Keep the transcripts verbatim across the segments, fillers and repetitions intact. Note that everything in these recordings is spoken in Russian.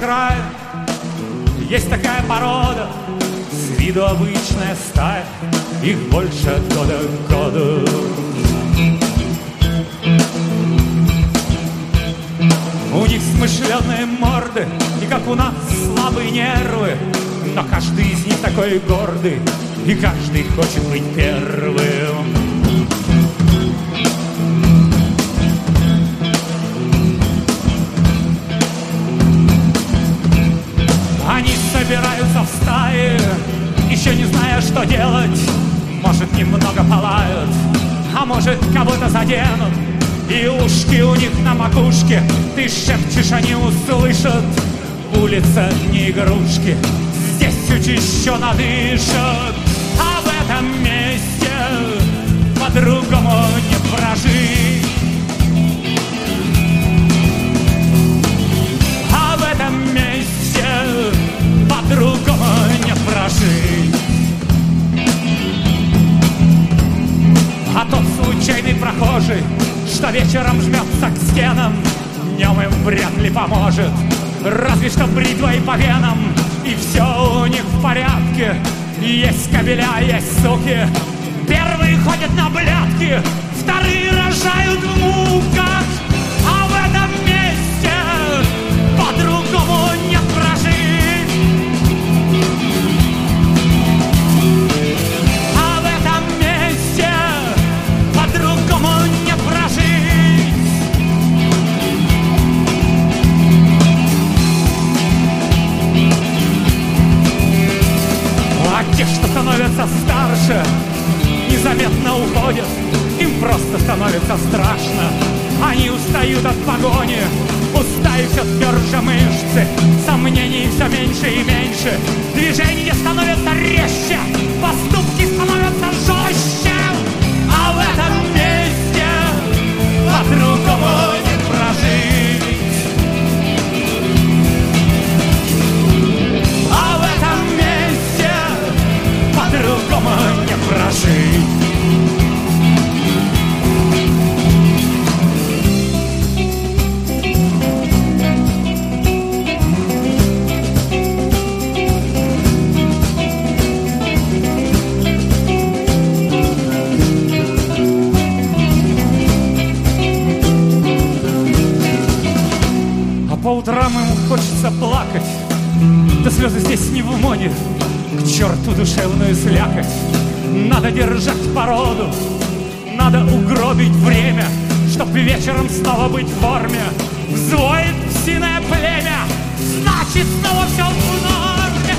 края есть такая порода, с виду обычная стая, их больше от года к году. У них смышленые морды, и как у нас слабые нервы, но каждый из них такой гордый, и каждый хочет быть первым. Они собираются в стаи, еще не зная, что делать. Может, немного полают, а может, кого-то заденут. И ушки у них на макушке, ты шепчешь, они услышат. Улица не игрушки, здесь учащенно дышат. А в этом месте по-другому не прожить. А в этом месте по-другому не прожить. А тот случайный прохожий, что вечером жмется к стенам, днем им вряд ли поможет, разве что бритвой по венам. И все у них в порядке, есть кобеля, есть суки. Первые ходят на блядки, вторые рожают в муках. А в этом месте по-другому не прожить. А в этом месте по-другому не прожить. А те, что становятся старше, незаметно уходят, им просто становится страшно. Они устают от погони, устают все тверже мышцы, сомнений все меньше и меньше, движения становятся резче, поступки становятся жестче. А в этом месте по-другому не прожить. А в этом месте по-другому не прожить. По утрам ему хочется плакать, да слезы здесь не в моде, к черту душевную слякоть. Надо держать породу, надо угробить время, чтоб вечером снова быть в форме. Взвоет псиное племя, значит снова все в норме.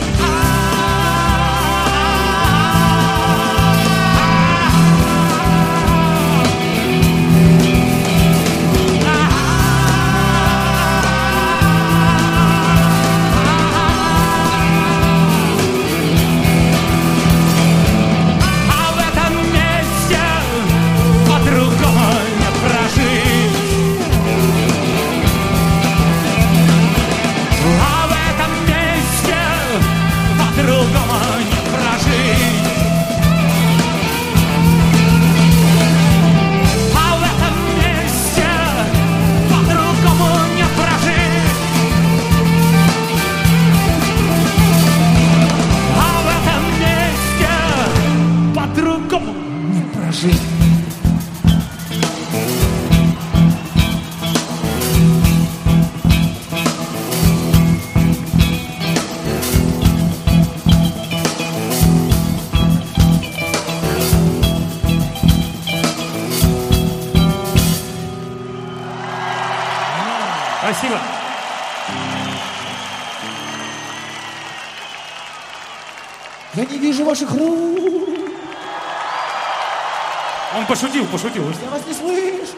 Спасибо. Я не вижу ваших рук. Он пошутил, пошутил. Я вас не слышу.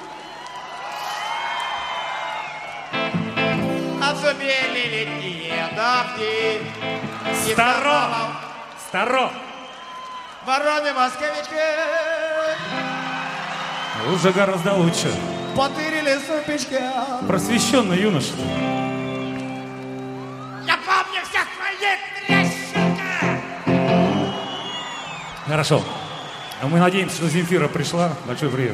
Отзубели летние дожди. Старо! Старо! Вороны-московички уже гораздо лучше. потырили супички. Просвещенный юноша. Я помню всех твоих трещинка. Хорошо. А мы надеемся, что Земфира пришла. Большой привет.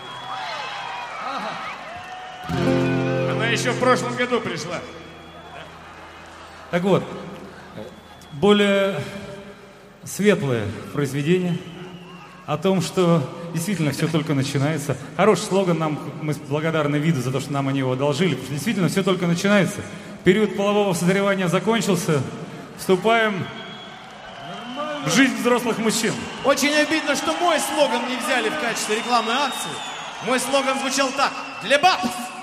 Она еще в прошлом году пришла. Так вот, более светлое произведение о том, что действительно все только начинается. Хороший слоган, нам, мы благодарны виду за то, что нам они его одолжили, потому что действительно все только начинается. Период полового созревания закончился, вступаем в жизнь взрослых мужчин. Очень обидно, что мой слоган не взяли в качестве рекламной акции. Мой слоган звучал так: для баб